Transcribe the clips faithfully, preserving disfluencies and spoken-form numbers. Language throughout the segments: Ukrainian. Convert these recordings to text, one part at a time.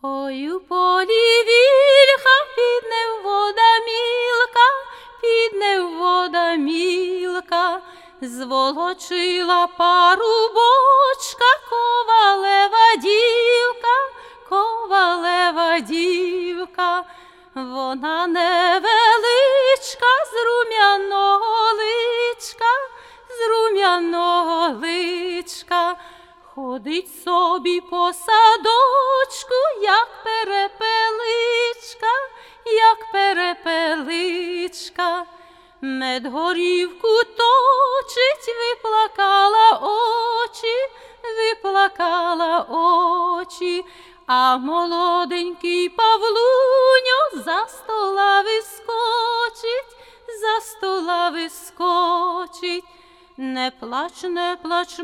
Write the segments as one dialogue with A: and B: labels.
A: Ой, у полі вільха, підне вода мілка, підне вода мілка, зволочила парубочка, ковалева дівка, ковалева дівка. Вона невеличка, з рум'яного личка, з рум'яного личка. Ходить собі по садочку, як перепеличка, як перепеличка. Медгорівку точить, виплакала очі, виплакала очі. А молоденький Павлуньо за стола вискочить, за стола вискочить. Не плач, не плач,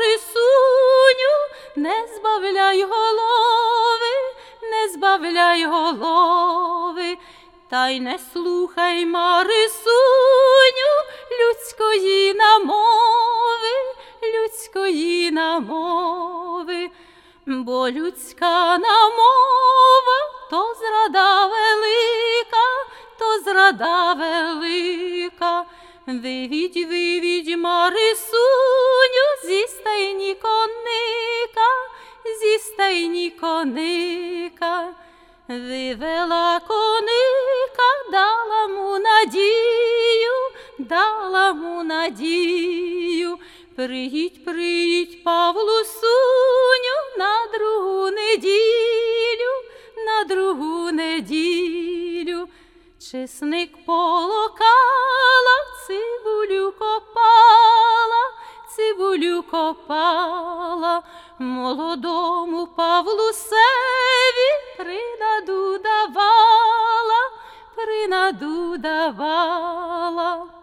A: Марисуню, не збавляй голови, не збавляй голови. Та й не слухай, Марисуню, людської намови, людської намови. Бо людська намова то зрада велика, то зрада велика. Вивідь, вивідь, Марисуню, зі стайні коника, зі стайні коника. Вивела коника, дала му надію, дала му надію. Приїдь, приїдь, Павлусуню, на другу неділю, на другу неділю. Чесник полокала, цибулю копала, цибулю копала. Молодому Павлусеві принаду давала, принаду давала.